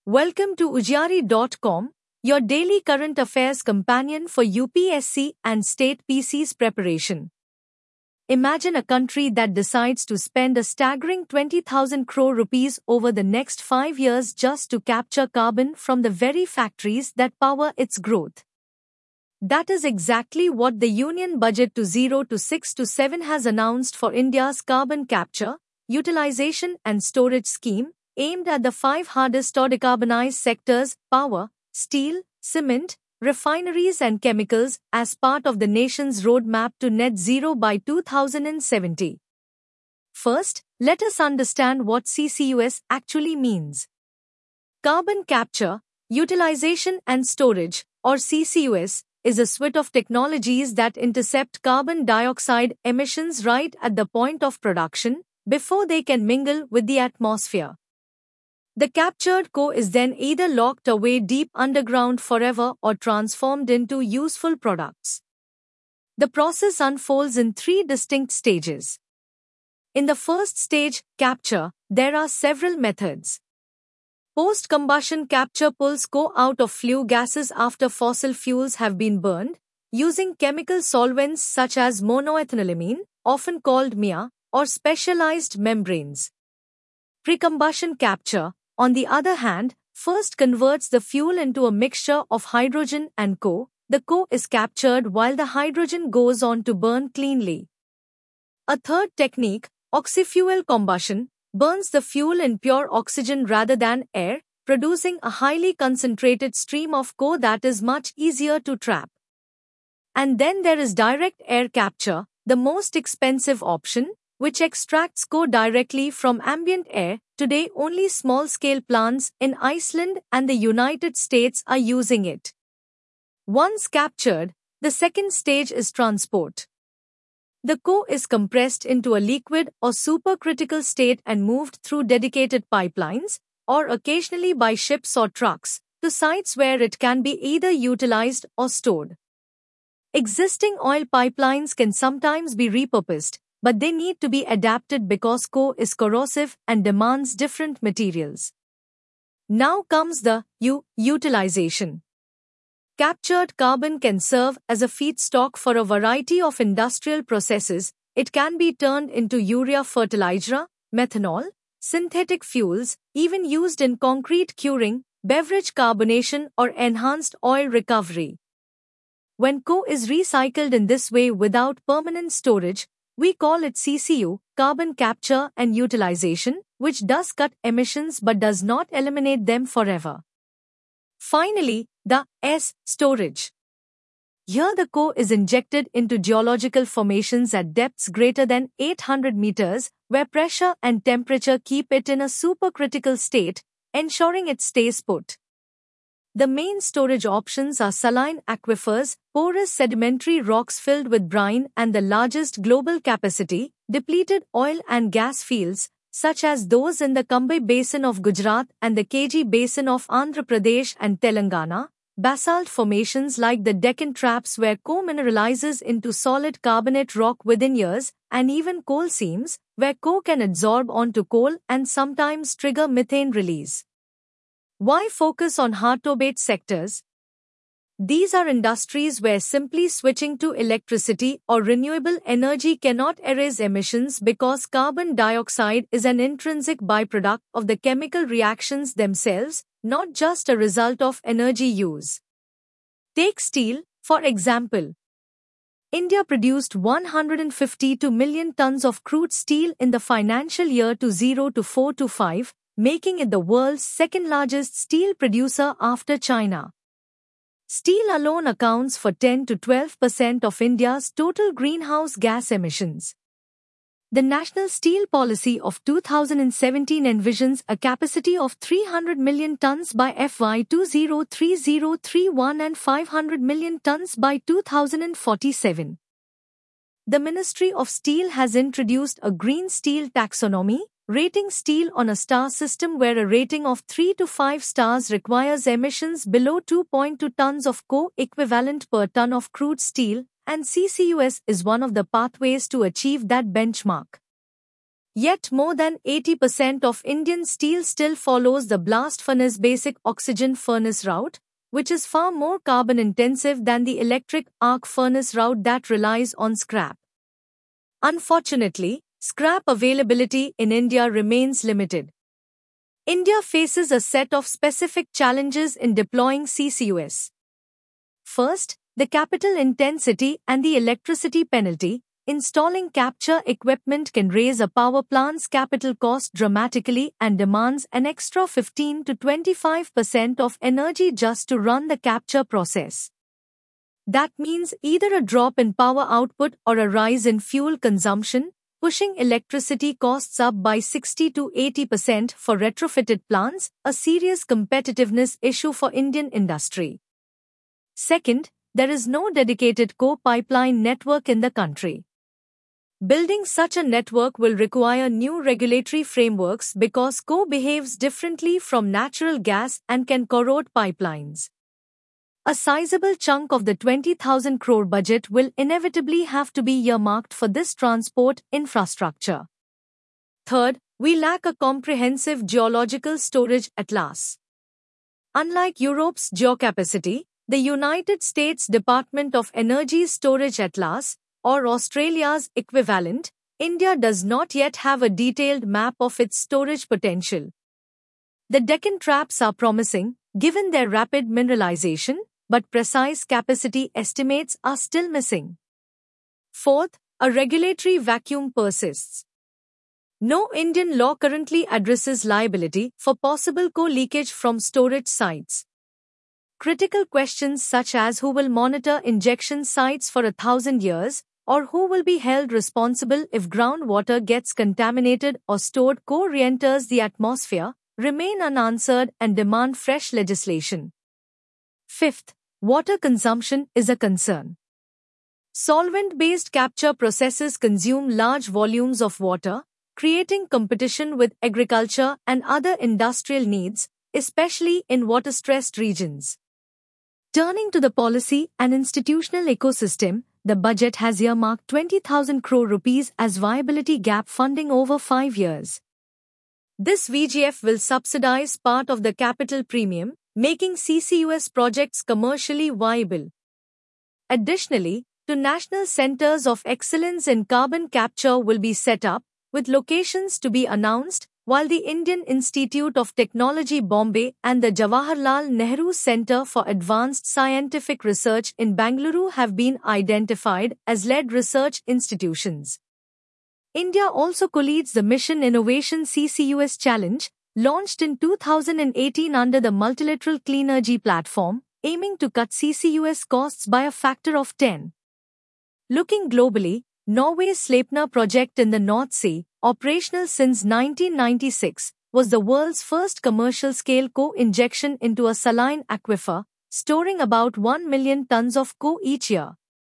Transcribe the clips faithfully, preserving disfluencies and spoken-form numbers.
Welcome to Ujari dot com, your daily current affairs companion for U P S C and state P Cs preparation. Imagine a country that decides to spend a staggering twenty thousand crore rupees over the next five years just to capture carbon from the very factories that power its growth. That is exactly what the Union Budget two thousand twenty-six to seven has announced for India's carbon capture, utilization and storage scheme, aimed at the five hardest to decarbonize sectors: power, steel, cement, refineries and chemicals, as part of the nation's roadmap to net zero by two thousand seventy. First, let us understand what C C U S actually means. Carbon capture, utilization and storage, or C C U S, is a suite of technologies that intercept carbon dioxide emissions right at the point of production, before they can mingle with the atmosphere. The captured C O is then either locked away deep underground forever or transformed into useful products. The process unfolds in three distinct stages. In the first stage, capture, there are several methods. Post-combustion capture pulls C O out of flue gases after fossil fuels have been burned, using chemical solvents such as monoethanolamine, often called M I A, or specialized membranes. Pre-combustion capture, on the other hand, first converts the fuel into a mixture of hydrogen and C O. The C O is captured while the hydrogen goes on to burn cleanly. A third technique, oxyfuel combustion, burns the fuel in pure oxygen rather than air, producing a highly concentrated stream of C O that is much easier to trap. And then there is direct air capture, the most expensive option, which extracts C O directly from ambient air. Today, only small-scale plants in Iceland and the United States are using it. Once captured, the second stage is transport. The C O is compressed into a liquid or supercritical state and moved through dedicated pipelines, or occasionally by ships or trucks, to sites where it can be either utilized or stored. Existing oil pipelines can sometimes be repurposed, but they need to be adapted because C O is corrosive and demands different materials. Now comes the U utilization. Captured carbon can serve as a feedstock for a variety of industrial processes. It can be turned into urea fertilizer, methanol, synthetic fuels, even used in concrete curing, beverage carbonation or enhanced oil recovery. When C O is recycled in this way without permanent storage, we call it C C U, carbon capture and utilization, which does cut emissions but does not eliminate them forever. Finally, the S, storage. Here the C O is injected into geological formations at depths greater than eight hundred meters, where pressure and temperature keep it in a supercritical state, ensuring it stays put. The main storage options are saline aquifers, porous sedimentary rocks filled with brine, and the largest global capacity, depleted oil and gas fields, such as those in the Cambay Basin of Gujarat and the K G Basin of Andhra Pradesh and Telangana, basalt formations like the Deccan Traps where C O mineralizes into solid carbonate rock within years, and even coal seams, where C O can adsorb onto coal and sometimes trigger methane release. Why focus on hard-to-abate sectors? These are industries where simply switching to electricity or renewable energy cannot erase emissions because carbon dioxide is an intrinsic byproduct of the chemical reactions themselves, not just a result of energy use. Take steel, for example. India produced one hundred fifty-two million tons of crude steel in the financial year two thousand four to five, making it the world's second-largest steel producer after China. Steel alone accounts for ten to twelve percent of India's total greenhouse gas emissions. The National Steel Policy of two thousand seventeen envisions a capacity of three hundred million tons by F Y two thousand thirty-one and five hundred million tons by two thousand forty-seven. The Ministry of Steel has introduced a green steel taxonomy, rating steel on a star system where a rating of three to five stars requires emissions below two point two tons of C O equivalent per ton of crude steel, and C C U S is one of the pathways to achieve that benchmark. Yet more than eighty percent of Indian steel still follows the blast furnace basic oxygen furnace route, which is far more carbon-intensive than the electric arc furnace route that relies on scrap. Unfortunately, scrap availability in India remains limited. India faces a set of specific challenges in deploying C C U S. First, the capital intensity and the electricity penalty. Installing capture equipment can raise a power plant's capital cost dramatically and demands an extra fifteen to twenty-five percent of energy just to run the capture process. That means either a drop in power output or a rise in fuel consumption, pushing electricity costs up by sixty to eighty percent for retrofitted plants, a serious competitiveness issue for Indian industry. Second, there is no dedicated coal pipeline network in the country. Building such a network will require new regulatory frameworks because coal behaves differently from natural gas and can corrode pipelines. A sizable chunk of the twenty thousand crore budget will inevitably have to be earmarked for this transport infrastructure. Third, we lack a comprehensive geological storage atlas. Unlike Europe's geocapacity, the United States Department of Energy's Storage Atlas, or Australia's equivalent, India does not yet have a detailed map of its storage potential. The Deccan traps are promising, given their rapid mineralization, but precise capacity estimates are still missing. Fourth, a regulatory vacuum persists. No Indian law currently addresses liability for possible coal leakage from storage sites. Critical questions such as who will monitor injection sites for a thousand years, or who will be held responsible if groundwater gets contaminated or stored coal re-enters the atmosphere, remain unanswered and demand fresh legislation. Fifth, water consumption is a concern. Solvent-based capture processes consume large volumes of water, creating competition with agriculture and other industrial needs, especially in water-stressed regions. Turning to the policy and institutional ecosystem, the budget has earmarked twenty thousand crore rupees as viability gap funding over five years. This V G F will subsidize part of the capital premium, making C C U S projects commercially viable. Additionally, two national centers of excellence in carbon capture will be set up, with locations to be announced, while the Indian Institute of Technology Bombay and the Jawaharlal Nehru Centre for Advanced Scientific Research in Bengaluru have been identified as lead research institutions. India also co-leads the Mission Innovation C C U S Challenge, launched in two thousand eighteen under the Multilateral Cleanergy Platform, aiming to cut C C U S costs by a factor of ten. Looking globally, Norway's Sleipner project in the North Sea, operational since nineteen ninety-six, was the world's first commercial-scale co-injection into a saline aquifer, storing about one million tons of co each year.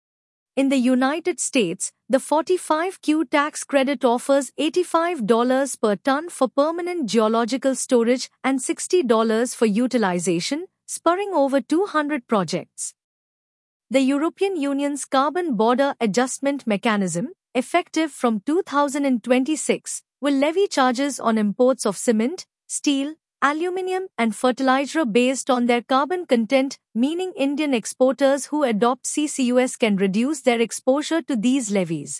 In the United States, the forty-five Q tax credit offers eighty-five dollars per ton for permanent geological storage and sixty dollars for utilization, spurring over two hundred projects. The European Union's Carbon Border Adjustment Mechanism, effective from two thousand twenty-six, will levy charges on imports of cement, steel, aluminium and fertilizer based on their carbon content, meaning Indian exporters who adopt C C U S can reduce their exposure to these levies.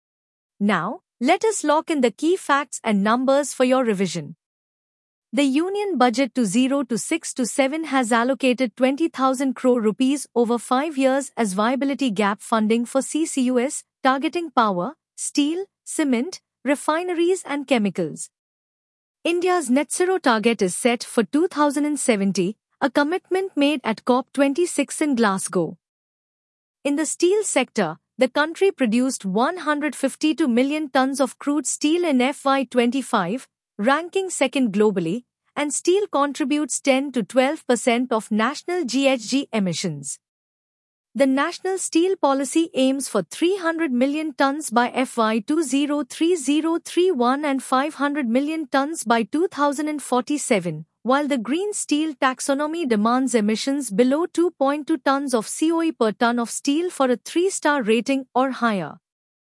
Now, let us lock in the key facts and numbers for your revision. The Union Budget two thousand six to seven has allocated twenty thousand crore rupees over five years as viability gap funding for C C U S, targeting power, steel, cement, refineries and chemicals. India's net zero target is set for two thousand seventy, a commitment made at COP twenty-six in Glasgow. In the steel sector, the country produced one hundred fifty-two million tons of crude steel in F Y twenty-five, ranking second globally, and steel contributes ten to twelve percent of national G H G emissions. The National Steel Policy aims for three hundred million tons by F Y twenty thirty thirty-one and five hundred million tons by two thousand forty-seven, while the Green Steel Taxonomy demands emissions below two point two tons of C O E per ton of steel for a three-star rating or higher.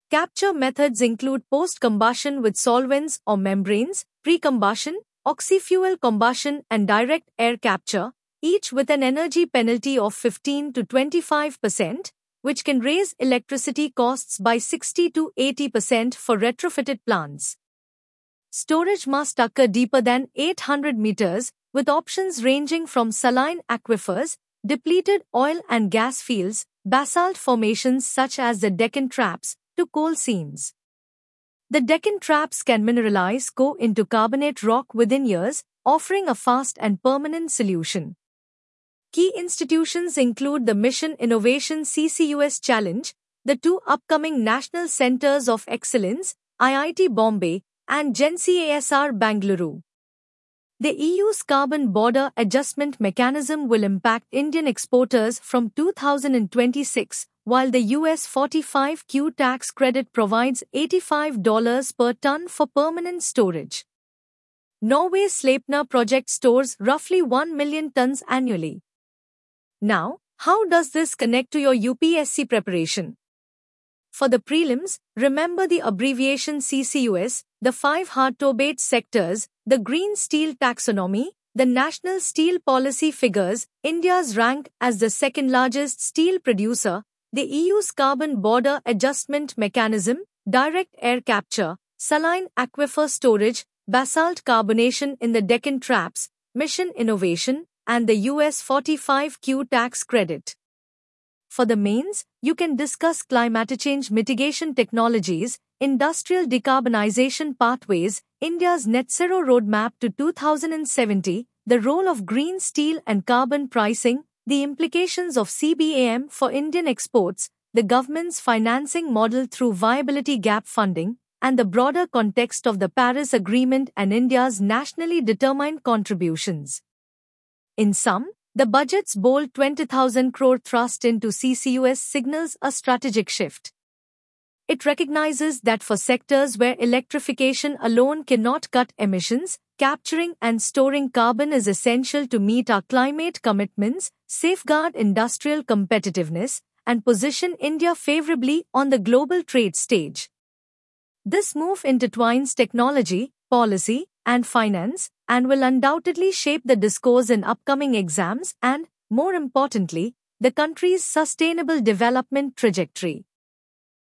Capture methods include post-combustion with solvents or membranes, pre-combustion, oxy-fuel combustion, and direct air capture, each with an energy penalty of fifteen to twenty-five percent, which can raise electricity costs by sixty to eighty percent for retrofitted plants. Storage must occur deeper than eight hundred meters, with options ranging from saline aquifers, depleted oil and gas fields, basalt formations such as the Deccan Traps, to coal seams. The Deccan Traps can mineralize go into carbonate rock within years, offering a fast and permanent solution. Key institutions include the Mission Innovation C C U S Challenge, the two upcoming National Centers of Excellence, I I T Bombay and GenCASR Bangalore. The E U's carbon border adjustment mechanism will impact Indian exporters from two thousand twenty-six, while the U S forty-five Q tax credit provides eighty-five dollars per ton for permanent storage. Norway's Sleipner project stores roughly one million tons annually. Now, how does this connect to your U P S C preparation? For the prelims, remember the abbreviation C C U S, the five hard-to-abate sectors, the Green Steel Taxonomy, the National Steel Policy figures, India's rank as the second-largest steel producer, the E U's carbon border adjustment mechanism, direct air capture, saline aquifer storage, basalt carbonation in the Deccan Traps, Mission Innovation, and the U S forty-five Q tax credit. For the mains, you can discuss climate change mitigation technologies, industrial decarbonization pathways, India's net zero roadmap to two thousand seventy, the role of green steel and carbon pricing, the implications of C B A M for Indian exports, the government's financing model through viability gap funding, and the broader context of the Paris Agreement and India's nationally determined contributions. In sum, the budget's bold twenty thousand crore thrust into C C U S signals a strategic shift. It recognizes that for sectors where electrification alone cannot cut emissions, capturing and storing carbon is essential to meet our climate commitments, safeguard industrial competitiveness, and position India favorably on the global trade stage. This move intertwines technology, policy, and finance, and will undoubtedly shape the discourse in upcoming exams and, more importantly, the country's sustainable development trajectory.